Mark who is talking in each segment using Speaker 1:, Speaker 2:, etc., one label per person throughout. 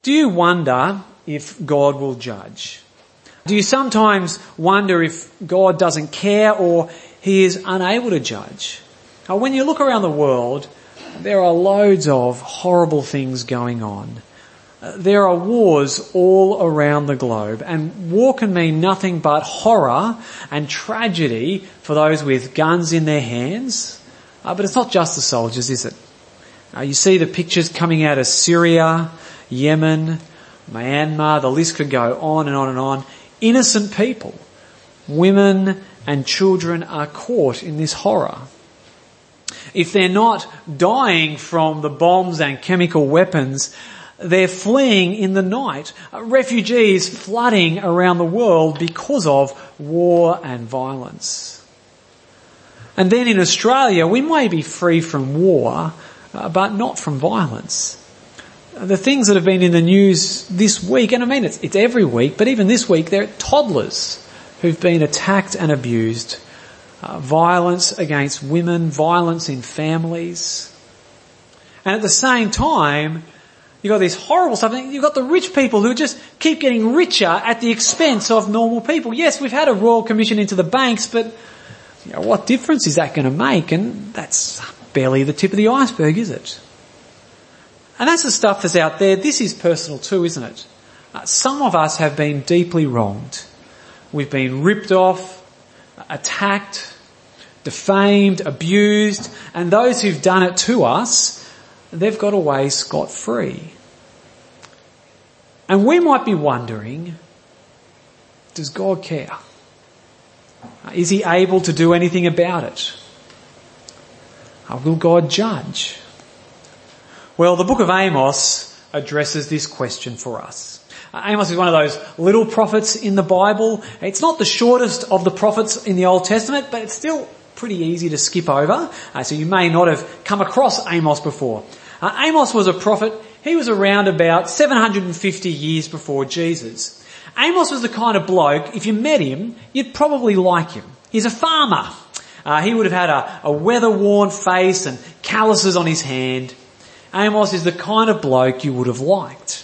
Speaker 1: Do you wonder if God will judge? Do you sometimes wonder if God doesn't care or he is unable to judge? When you look around the world, there are loads of horrible things going on. There are wars all around the globe, and war can mean nothing but horror and tragedy for those with guns in their hands. But it's not just the soldiers, is it? You see the pictures coming out of Syria, Yemen, Myanmar, the list could go on and on and on. Innocent people, women and children are caught in this horror. If they're not dying from the bombs and chemical weapons, they're fleeing in the night. Refugees flooding around the world because of war and violence. And then in Australia, we may be free from war, but not from violence. The things that have been in the news this week, and I mean it's every week, but even this week, there are toddlers who've been attacked and abused. Violence against women, violence in families. And at the same time, you've got this horrible stuff. You've got the rich people who just keep getting richer at the expense of normal people. Yes, we've had a Royal Commission into the banks, but what difference is that going to make? And that's barely the tip of the iceberg, is it? And that's the stuff that's out there. This is personal too, isn't it? Some of us have been deeply wronged. We've been ripped off, attacked, defamed, abused, and those who've done it to us, they've got away scot-free. And we might be wondering, does God care? Is he able to do anything about it? Will God judge? Well, the book of Amos addresses this question for us. Amos is one of those little prophets in the Bible. It's not the shortest of the prophets in the Old Testament, but it's still pretty easy to skip over. So you may not have come across Amos before. Amos was a prophet. He was around about 750 years before Jesus. Amos was the kind of bloke, if you met him, you'd probably like him. He's a farmer. He would have had a weather-worn face and calluses on his hand. Amos is the kind of bloke you would have liked.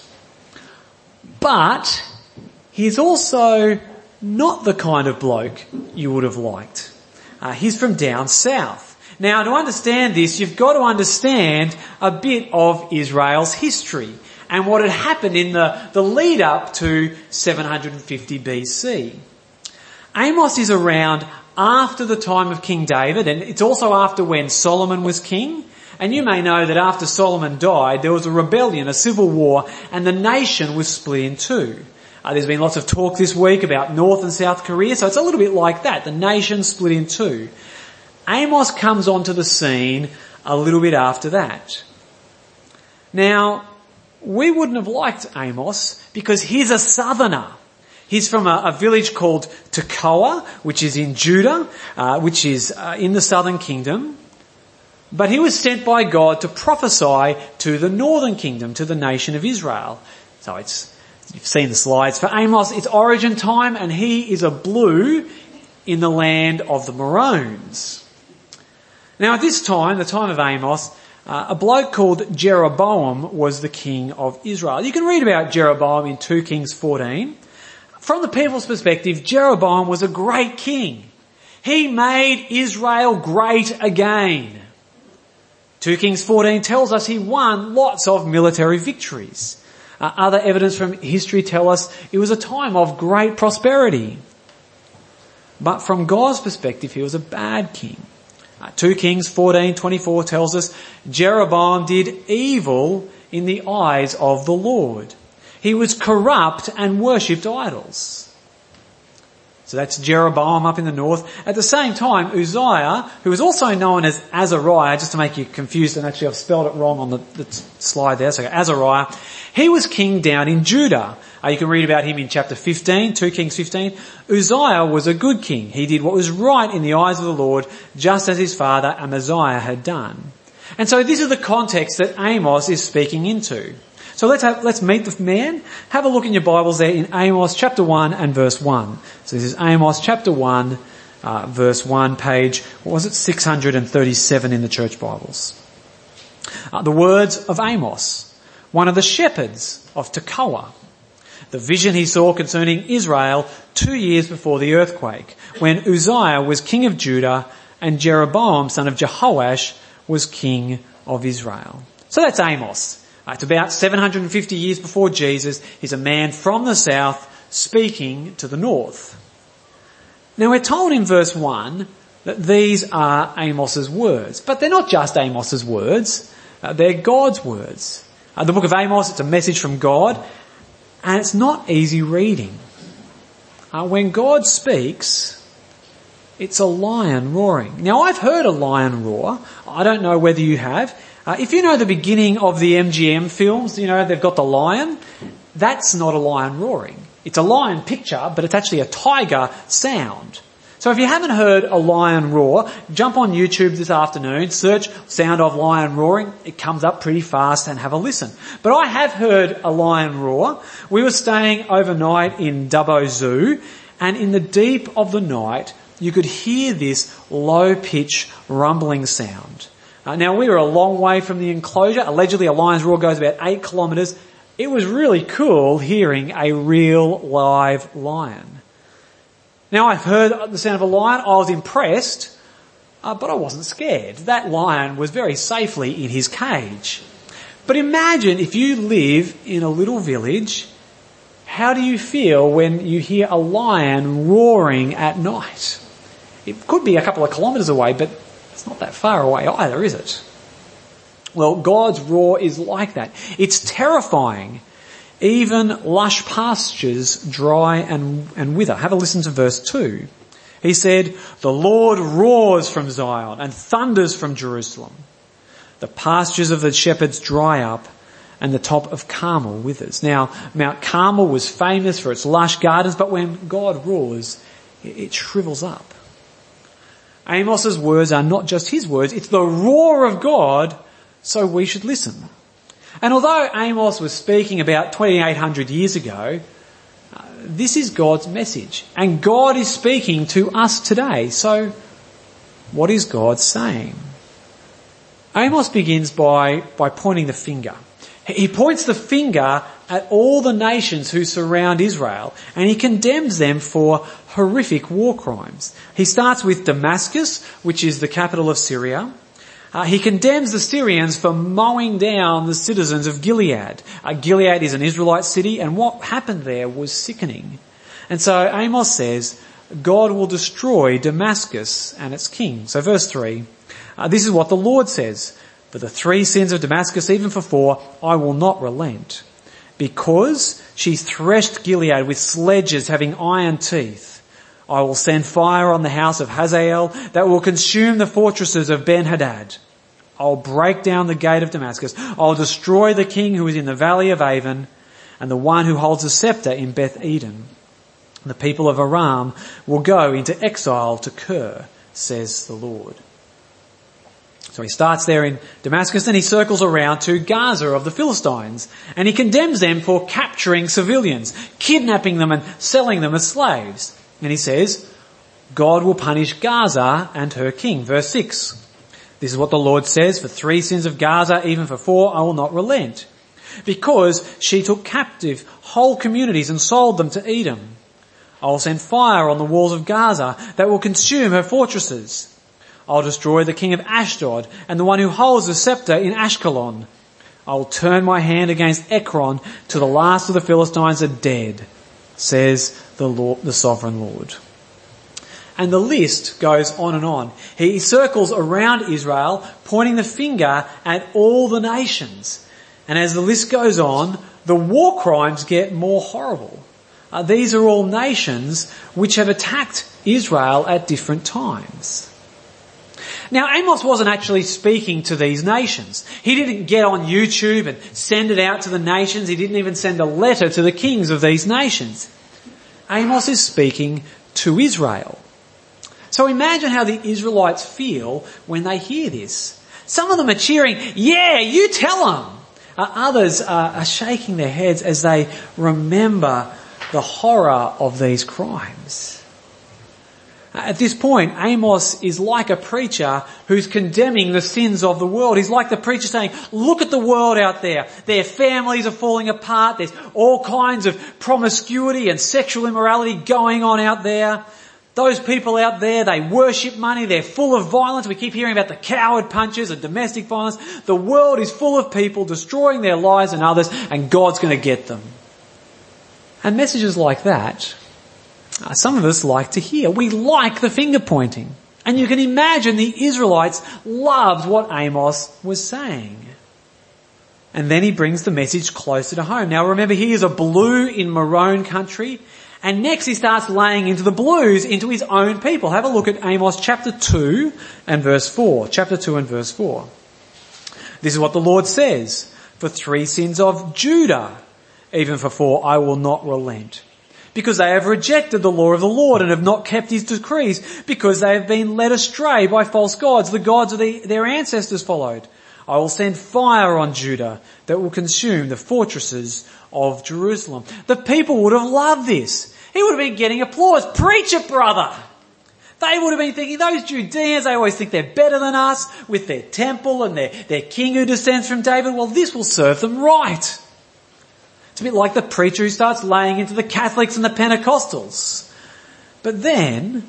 Speaker 1: But he's also not the kind of bloke you would have liked. He's from down south. Now, to understand this, you've got to understand a bit of Israel's history and what had happened in the lead up to 750 BC. Amos is around after the time of King David, and it's also after when Solomon was king. And you may know that after Solomon died, there was a rebellion, a civil war, and the nation was split in two. There's been lots of talk this week about North and South Korea, so it's a little bit like that. The nation split in two. Amos comes onto the scene a little bit after that. Now, we wouldn't have liked Amos because he's a southerner. He's from a village called Tekoa, which is in Judah, which is in the southern kingdom. But he was sent by God to prophesy to the northern kingdom, to the nation of Israel. So you've seen the slides. For Amos, it's origin time, and he is a blue in the land of the Maroons. Now at this time, the time of Amos, a bloke called Jeroboam was the king of Israel. You can read about Jeroboam in 2 Kings 14. From the people's perspective, Jeroboam was a great king. He made Israel great again. 2 Kings 14 tells us he won lots of military victories. Other evidence from history tell us it was a time of great prosperity. But from God's perspective, he was a bad king. 2 Kings 14:24 tells us Jeroboam did evil in the eyes of the Lord. He was corrupt and worshipped idols. So that's Jeroboam up in the north. At the same time, Uzziah, who is also known as Azariah, just to make you confused, and actually I've spelled it wrong on the slide there, so Azariah, he was king down in Judah. You can read about him in chapter 15, 2 Kings 15. Uzziah was a good king. He did what was right in the eyes of the Lord, just as his father Amaziah had done. And so this is the context that Amos is speaking into. So let's meet the man. Have a look in your Bibles there in Amos chapter 1 and verse 1. So this is Amos chapter 1, verse 1, page, 637 in the church Bibles. The words of Amos. one of the shepherds of Tekoa. The vision he saw concerning Israel 2 years before the earthquake, when Uzziah was king of Judah and Jeroboam, son of Jehoash, was king of Israel. So that's Amos. It's about 750 years before Jesus. He's a man from the south speaking to the north. Now we're told in verse 1 that these are Amos's words. But they're not just Amos's words. They're God's words. The book of Amos, it's a message from God, and it's not easy reading. When God speaks, it's a lion roaring. Now I've heard a lion roar. I don't know whether you have. If you know the beginning of the MGM films, you know, they've got the lion. That's not a lion roaring. It's a lion picture, but it's actually a tiger sound. So if you haven't heard a lion roar, jump on YouTube this afternoon, search sound of lion roaring. It comes up pretty fast, and have a listen. But I have heard a lion roar. We were staying overnight in Dubbo Zoo, and in the deep of the night, you could hear this low-pitch rumbling sound. Now we were a long way from the enclosure. Allegedly a lion's roar goes about 8 kilometres. It was really cool hearing a real live lion. Now I've heard the sound of a lion. I was impressed, but I wasn't scared. That lion was very safely in his cage. But imagine if you live in a little village, how do you feel when you hear a lion roaring at night? It could be a couple of kilometres away, but it's not that far away either, is it? Well, God's roar is like that. It's terrifying. Even lush pastures dry and wither. Have a listen to verse 2. He said, "The Lord roars from Zion and thunders from Jerusalem. The pastures of the shepherds dry up and the top of Carmel withers." Now, Mount Carmel was famous for its lush gardens, but when God roars, it shrivels up. Amos's words are not just his words, it's the roar of God, so we should listen. And although Amos was speaking about 2,800 years ago, this is God's message. And God is speaking to us today. So what is God saying? Amos begins by pointing the finger. He points the finger at all the nations who surround Israel, and he condemns them for horrific war crimes. He starts with Damascus, which is the capital of Syria. He condemns the Syrians for mowing down the citizens of Gilead. Gilead is an Israelite city, and what happened there was sickening. And so Amos says, God will destroy Damascus and its king. So verse 3, this is what the Lord says, "For the 3 sins of Damascus, even for 4, I will not relent. Because she threshed Gilead with sledges having iron teeth, I will send fire on the house of Hazael that will consume the fortresses of Ben-Hadad. I'll break down the gate of Damascus. I'll destroy the king who is in the valley of Avon and the one who holds a scepter in Beth Eden. The people of Aram will go into exile to Kir, says the Lord." So he starts there in Damascus, then he circles around to Gaza of the Philistines, and he condemns them for capturing civilians, kidnapping them and selling them as slaves. And he says, God will punish Gaza and her king. Verse 6. This is what the Lord says, "For 3 sins of Gaza, even for 4, I will not relent. Because she took captive whole communities and sold them to Edom. I will send fire on the walls of Gaza that will consume her fortresses. I'll destroy the king of Ashdod and the one who holds the scepter in Ashkelon. I will turn my hand against Ekron till the last of the Philistines are dead, says the Lord, the sovereign Lord." And the list goes on and on. He circles around Israel, pointing the finger at all the nations. And as the list goes on, the war crimes get more horrible. These are all nations which have attacked Israel at different times. Now, Amos wasn't actually speaking to these nations. He didn't get on YouTube and send it out to the nations. He didn't even send a letter to the kings of these nations. Amos is speaking to Israel. So imagine how the Israelites feel when they hear this. Some of them are cheering, "Yeah, you tell them." Others are shaking their heads as they remember the horror of these crimes. At this point, Amos is like a preacher who's condemning the sins of the world. He's like the preacher saying, look at the world out there. Their families are falling apart. There's all kinds of promiscuity and sexual immorality going on out there. Those people out there, they worship money. They're full of violence. We keep hearing about the coward punches and domestic violence. The world is full of people destroying their lives and others, and God's going to get them. And messages like that, some of us like to hear. We like the finger pointing. And you can imagine the Israelites loved what Amos was saying. And then he brings the message closer to home. Now remember, he is a blue in Maroon country. And next he starts laying into the blues into his own people. Have a look at Amos chapter 2 and verse 4. Chapter 2 and verse 4. This is what the Lord says. For 3 sins of Judah, even for 4, I will not relent. Because they have rejected the law of the Lord and have not kept his decrees, because they have been led astray by false gods, the gods of their ancestors followed. I will send fire on Judah that will consume the fortresses of Jerusalem. The people would have loved this. He would have been getting applause. Preach it, brother. They would have been thinking, those Judeans, they always think they're better than us with their temple and their king who descends from David. Well, this will serve them right. It's a bit like the preacher who starts laying into the Catholics and the Pentecostals. But then,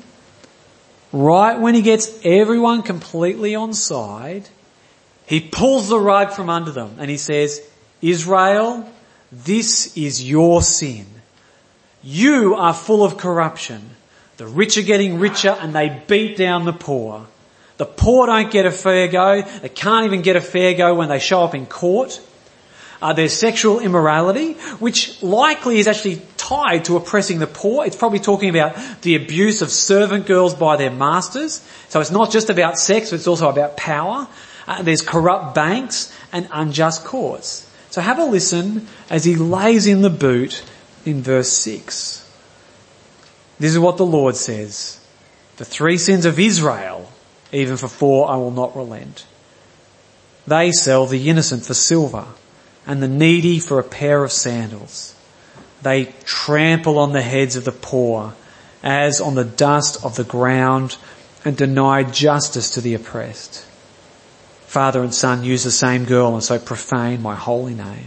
Speaker 1: right when he gets everyone completely on side, he pulls the rug from under them and he says, Israel, this is your sin. You are full of corruption. The rich are getting richer and they beat down the poor. The poor don't get a fair go. They can't even get a fair go when they show up in court. There's sexual immorality, which likely is actually tied to oppressing the poor. It's probably talking about the abuse of servant girls by their masters. So it's not just about sex, but it's also about power. There's corrupt banks and unjust courts. So have a listen as he lays in the boot in verse 6. This is what the Lord says. The 3 sins of Israel, even for 4 I will not relent. They sell the innocent for silver, and the needy for a pair of sandals. They trample on the heads of the poor as on the dust of the ground and deny justice to the oppressed. Father and son use the same girl and so profane my holy name.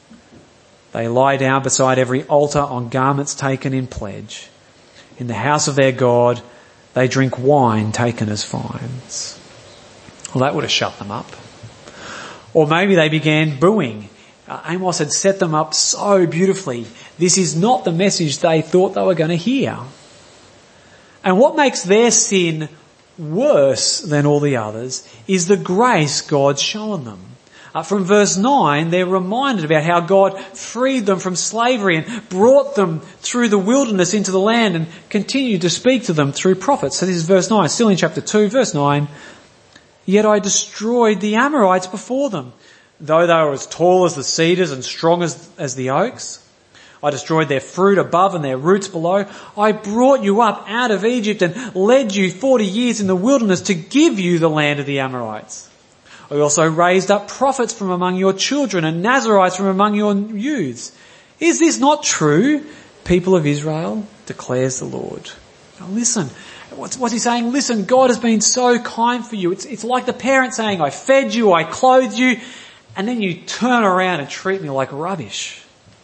Speaker 1: They lie down beside every altar on garments taken in pledge. In the house of their God, they drink wine taken as fines. Well, that would have shut them up. Or maybe they began booing. Amos had set them up so beautifully. This is not the message they thought they were going to hear. And what makes their sin worse than all the others is the grace God's shown them. From verse 9, they're reminded about how God freed them from slavery and brought them through the wilderness into the land and continued to speak to them through prophets. So this is verse 9, still in chapter 2, verse 9. Yet I destroyed the Amorites before them, though they were as tall as the cedars and strong as the oaks. I destroyed their fruit above and their roots below. I brought you up out of Egypt and led you 40 years in the wilderness to give you the land of the Amorites. I also raised up prophets from among your children and Nazarites from among your youths. Is this not true, people of Israel? Declares the Lord. Now listen. What's he saying? Listen, God has been so kind for you. It's like the parent saying, I fed you, I clothed you, and then you turn around and treat me like rubbish.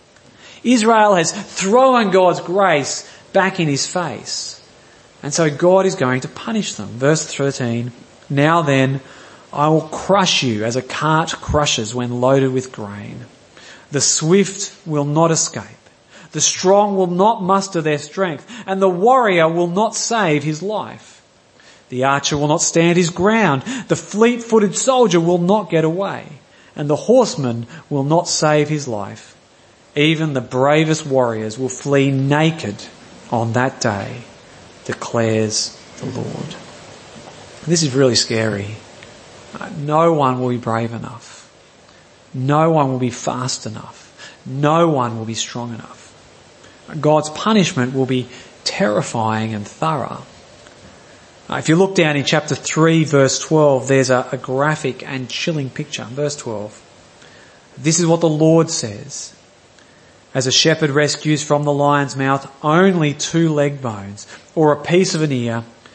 Speaker 1: Israel has thrown God's grace back in his face. And so God is going to punish them. Verse 13, now then, I will crush you as a cart crushes when loaded with grain. The swift will not escape. The strong will not muster their strength, and the warrior will not save his life. The archer will not stand his ground. The fleet-footed soldier will not get away, and the horseman will not save his life. Even the bravest warriors will flee naked on that day, declares the Lord. This is really scary. No one will be brave enough. No one will be fast enough. No one will be strong enough. God's punishment will be terrifying and thorough. If you look down in chapter 3 verse 12, there's a graphic and chilling picture. Verse 12. This is what the Lord says. As a shepherd rescues from the lion's mouth only 2 leg bones or a piece of an ear,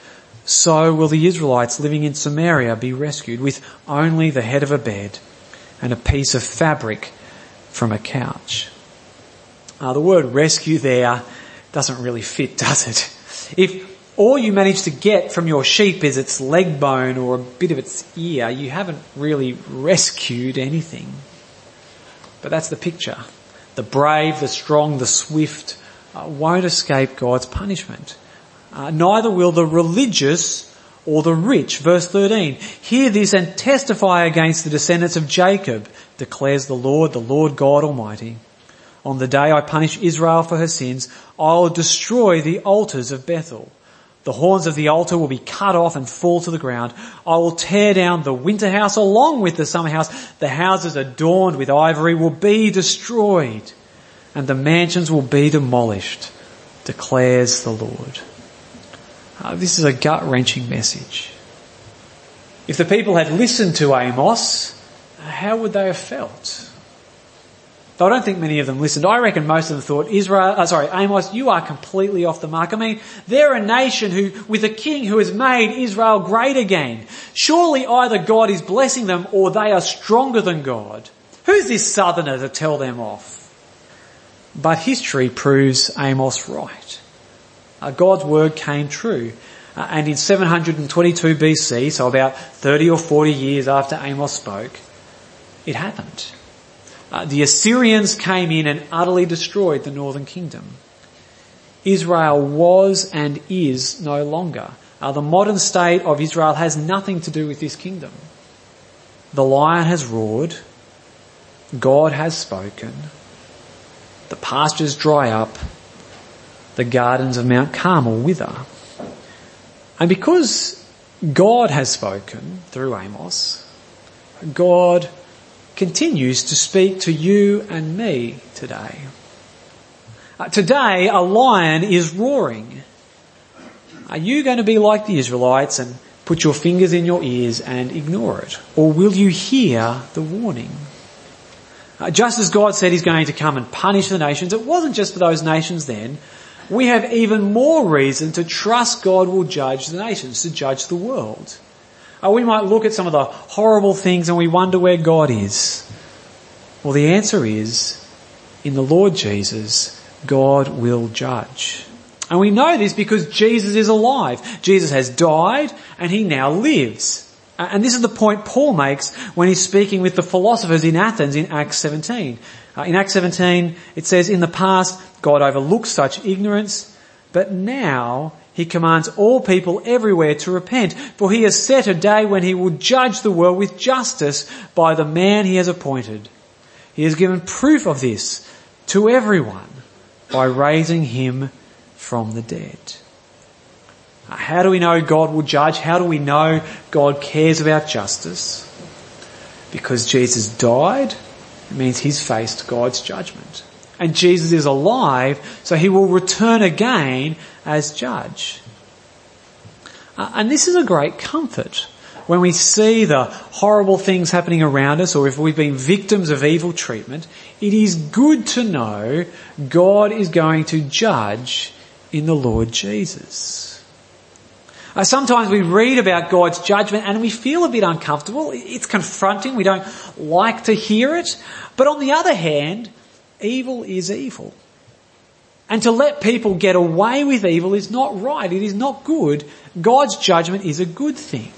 Speaker 1: so will the Israelites living in Samaria be rescued with only the head of a bed and a piece of fabric from a couch. The word rescue there doesn't really fit, does it? If all you manage to get from your sheep is its leg bone or a bit of its ear, you haven't really rescued anything. But that's the picture. The brave, the strong, the swift won't escape God's punishment. Neither will the religious or the rich. Verse 13, hear this and testify against the descendants of Jacob, declares the Lord God Almighty. On the day I punish Israel for her sins, I will destroy the altars of Bethel. The horns of the altar will be cut off and fall to the ground. I will tear down the winter house along with the summer house. The houses adorned with ivory will be destroyed, and the mansions will be demolished, declares the Lord. This is a gut-wrenching message. If the people had listened to Amos, how would they have felt? Though I don't think many of them listened. I reckon most of them thought, Amos, you are completely off the mark. I mean, they're a nation with a king who has made Israel great again. Surely either God is blessing them or they are stronger than God. Who's this southerner to tell them off? But history proves Amos right. God's word came true. And in 722 BC, so about 30 or 40 years after Amos spoke, it happened. The Assyrians came in and utterly destroyed the northern kingdom. Israel was and is no longer. The modern state of Israel has nothing to do with this kingdom. The lion has roared. God has spoken. The pastures dry up. The gardens of Mount Carmel wither. And because God has spoken through Amos, God continues to speak to you and me today. Today, a lion is roaring. Are you going to be like the Israelites and put your fingers in your ears and ignore it? Or will you hear the warning? Just as God said he's going to come and punish the nations, it wasn't just for those nations then. We have even more reason to trust God will judge the nations, to judge the world. We might look at some of the horrible things and we wonder where God is. Well, the answer is, in the Lord Jesus, God will judge. And we know this because Jesus is alive. Jesus has died and he now lives. And this is the point Paul makes when he's speaking with the philosophers in Athens in Acts 17. In Acts 17, it says, in the past, God overlooked such ignorance, but now he commands all people everywhere to repent, for he has set a day when he will judge the world with justice by the man he has appointed. He has given proof of this to everyone by raising him from the dead. How do we know God will judge? How do we know God cares about justice? Because Jesus died, it means he's faced God's judgment. And Jesus is alive, so he will return again as judge. And this is a great comfort when we see the horrible things happening around us, or if we've been victims of evil treatment. It is good to know God is going to judge in the Lord Jesus. Sometimes we read about God's judgment and we feel a bit uncomfortable. It's confronting. We don't like to hear it. But on the other hand, evil is evil. And to let people get away with evil is not right. It is not good. God's judgment is a good thing.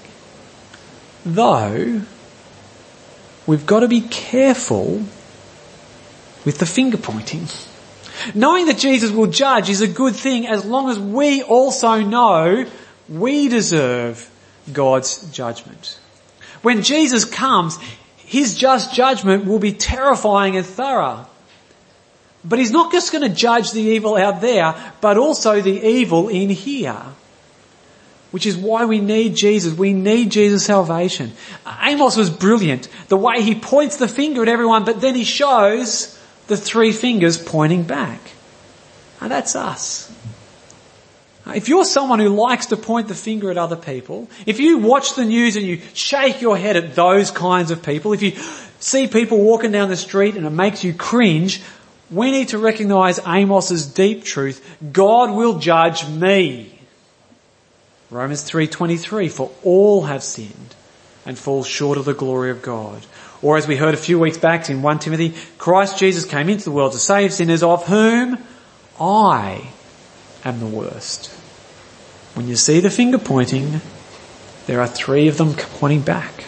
Speaker 1: Though, we've got to be careful with the finger pointing. Knowing that Jesus will judge is a good thing as long as we also know we deserve God's judgment. When Jesus comes, his just judgment will be terrifying and thorough. But he's not just going to judge the evil out there, but also the evil in here. Which is why we need Jesus. We need Jesus' salvation. Amos was brilliant. The way he points the finger at everyone, but then he shows the three fingers pointing back. And that's us. If you're someone who likes to point the finger at other people, if you watch the news and you shake your head at those kinds of people, if you see people walking down the street and it makes you cringe, we need to recognise Amos's deep truth. God will judge me. Romans 3:23, for all have sinned and fall short of the glory of God. Or as we heard a few weeks back in 1 Timothy, Christ Jesus came into the world to save sinners, of whom I am the worst. When you see the finger pointing, there are 3 of them pointing back.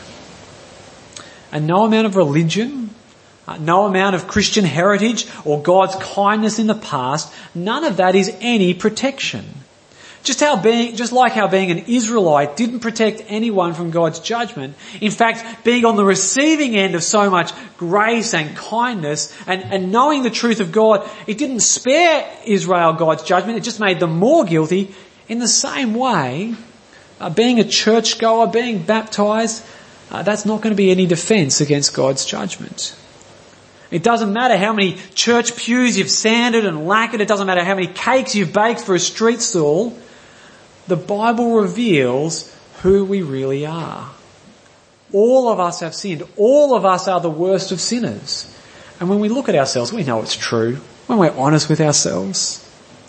Speaker 1: And no amount of religion, no amount of Christian heritage or God's kindness in the past, none of that is any protection. Just like how being an Israelite didn't protect anyone from God's judgment. In fact, being on the receiving end of so much grace and kindness and knowing the truth of God, it didn't spare Israel God's judgment, it just made them more guilty. In the same way, being a churchgoer, being baptized, that's not going to be any defense against God's judgment. It doesn't matter how many church pews you've sanded and lacquered, it doesn't matter how many cakes you've baked for a street stall. The Bible reveals who we really are. All of us have sinned. All of us are the worst of sinners. And when we look at ourselves, we know it's true. When we're honest with ourselves.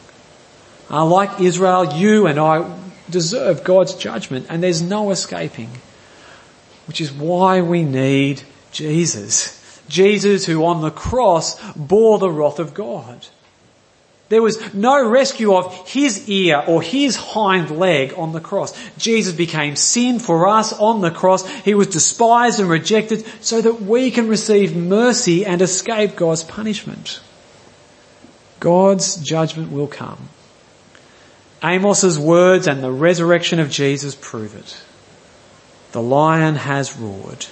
Speaker 1: Like Israel, you and I deserve God's judgment, and there's no escaping. Which is why we need Jesus. Jesus, who on the cross bore the wrath of God. There was no rescue of his ear or his hind leg on the cross. Jesus became sin for us on the cross. He was despised and rejected so that we can receive mercy and escape God's punishment. God's judgment will come. Amos's words and the resurrection of Jesus prove it. The lion has roared.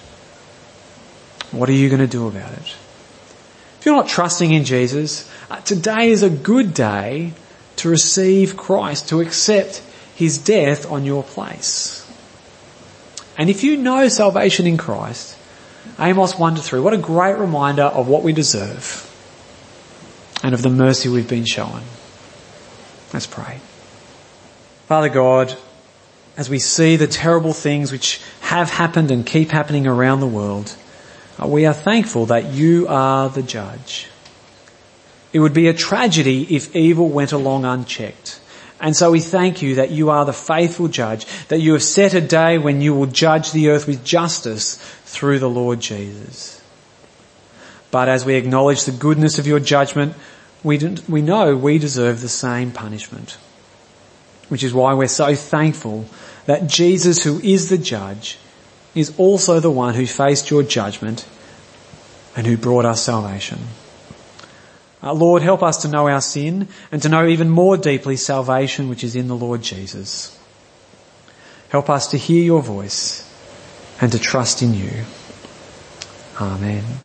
Speaker 1: What are you going to do about it? If you're not trusting in Jesus, today is a good day to receive Christ, to accept his death on your place. And if you know salvation in Christ, Amos 1-3, what a great reminder of what we deserve and of the mercy we've been shown. Let's pray. Father God, as we see the terrible things which have happened and keep happening around the world, we are thankful that you are the judge. It would be a tragedy if evil went along unchecked. And so we thank you that you are the faithful judge, that you have set a day when you will judge the earth with justice through the Lord Jesus. But as we acknowledge the goodness of your judgment, we know we deserve the same punishment. Which is why we're so thankful that Jesus, who is the judge, is also the one who faced your judgment and who brought us salvation. Lord, help us to know our sin and to know even more deeply salvation which is in the Lord Jesus. Help us to hear your voice and to trust in you. Amen.